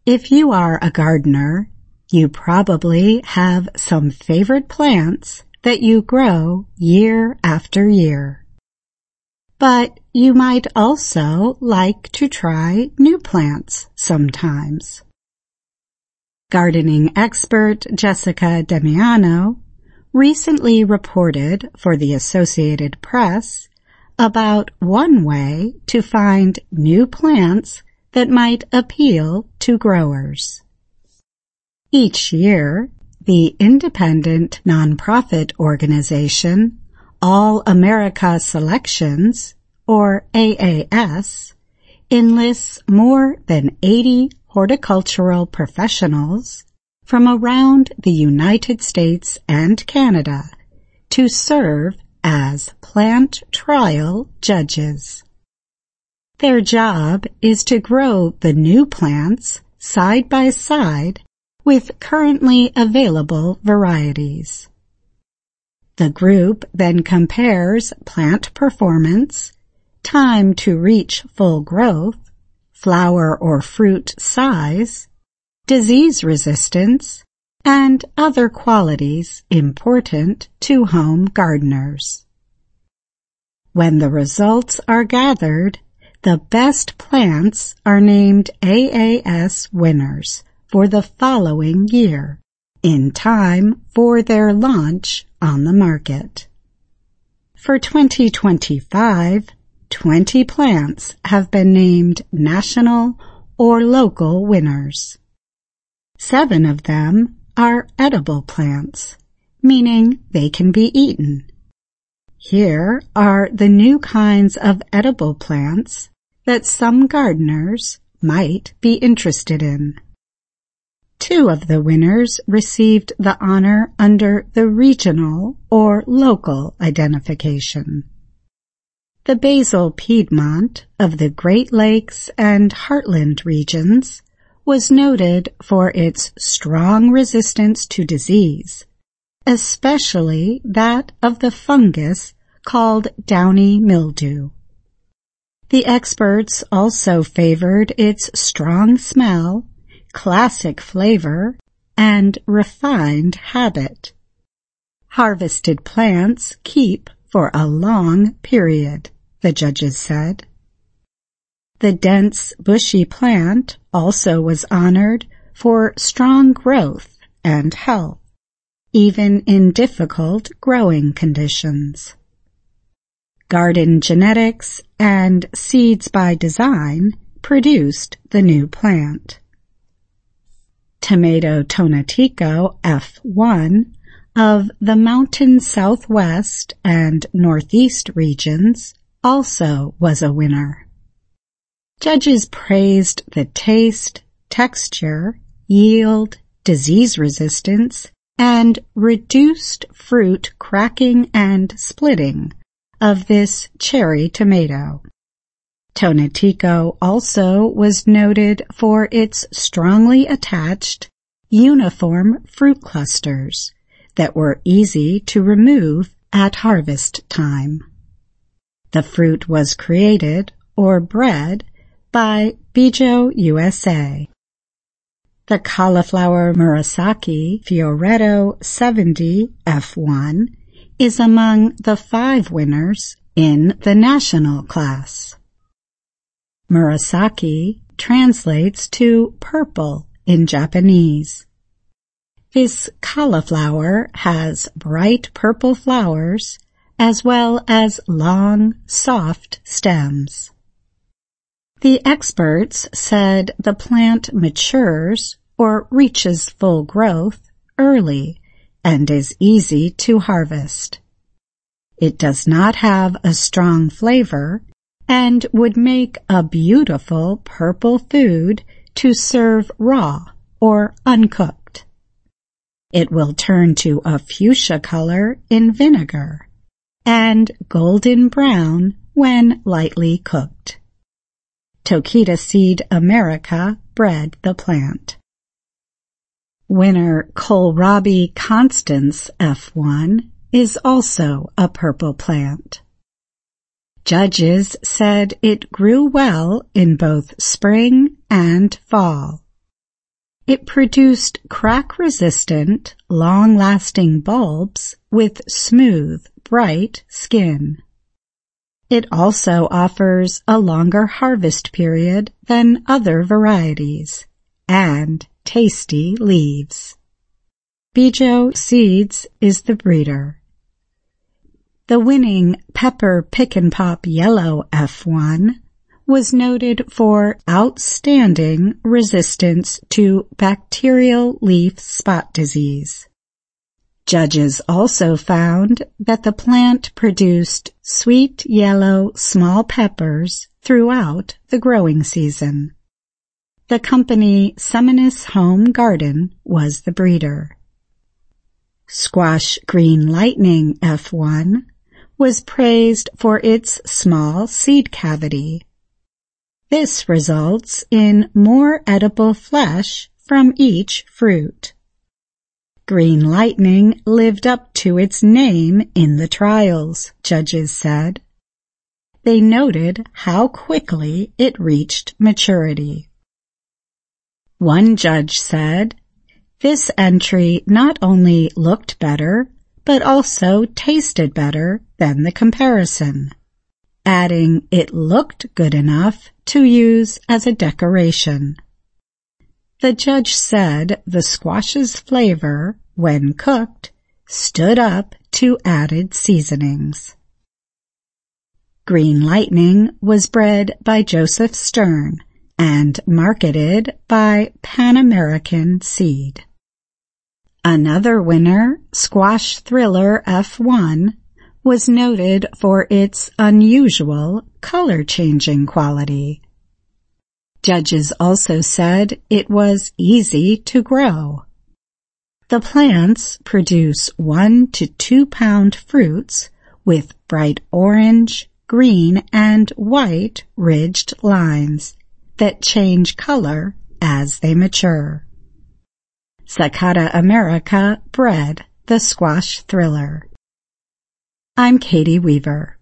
If you are a gardener, you probably have some favorite plants that you grow year after year. But you might also like to try new plants sometimes. Gardening expert Jessica Damiano recently reported for the Associated Press about one way to find new plants that might appeal to growers. Each year, the independent nonprofit organization All America Selections, or AAS, enlists more than 80 horticultural professionals from around the United States and Canada to serve as plant trial judges. Their job is to grow the new plants side by side with currently available varieties. The group then compares plant performance, time to reach full growth, flower or fruit size, disease resistance, and other qualities important to home gardeners. When the results are gathered, the best plants are named AAS winners for the following year, in time for their launch on the market. For 2025, 20 plants have been named national or local winners. 7 of them are edible plants, meaning they can be eaten. Here are the new kinds of edible plants that some gardeners might be interested in. 2 of the winners received the honor under the regional or local identification. The Basil Piedmont of the Great Lakes and Heartland regions was noted for its strong resistance to disease, especially that of the fungus called downy mildew. The experts also favored its strong smell, classic flavor, and refined habit. Harvested plants keep for a long period, the judges said. The dense, bushy plant also was honored for strong growth and health, even in difficult growing conditions. Garden Genetics and Seeds by Design produced the new plant. Tomato Tonatico F1 of the Mountain Southwest and Northeast regions also was a winner. Judges praised the taste, texture, yield, disease resistance, and reduced fruit cracking and splitting of this cherry tomato. Tonatico also was noted for its strongly attached, uniform fruit clusters that were easy to remove at harvest time. The fruit was created or bred by Bijo USA. The cauliflower Murasaki Fioretto 70 F1 is among the 5 winners in the national class. Murasaki translates to purple in Japanese. This cauliflower has bright purple flowers as well as long, soft stems. The experts said the plant matures or reaches full growth early and is easy to harvest. It does not have a strong flavor and would make a beautiful purple food to serve raw or uncooked. It will turn to a fuchsia color in vinegar and golden brown when lightly cooked. Tokita Seed America bred the plant. Winner Kohlrabi Constance F1 is also a purple plant. Judges said it grew well in both spring and fall. It produced crack-resistant, long-lasting bulbs with smooth, bright skin. It also offers a longer harvest period than other varieties and tasty leaves. Bijou Seeds is the breeder. The winning Pepper Pick and Pop Yellow F1 was noted for outstanding resistance to bacterial leaf spot disease. Judges also found that the plant produced sweet yellow small peppers throughout the growing season. The company Seminis Home Garden was the breeder. Squash Green Lightning F1 was praised for its small seed cavity. This results in more edible flesh from each fruit. Green Lightning lived up to its name in the trials, judges said. They noted how quickly it reached maturity. One judge said, "This entry not only looked better, but also tasted better than the comparison," adding it looked good enough to use as a decoration. The judge said the squash's flavor, when cooked, stood up to added seasonings. Green Lightning was bred by Joseph Stern and marketed by Pan American Seed. Another winner, Squash Thriller F1, was noted for its unusual color-changing quality. Judges also said it was easy to grow. The plants produce 1 to 2 pound fruits with bright orange, green, and white ridged lines that change color as they mature. Zacata America bred the Squash Thriller. I'm Katie Weaver.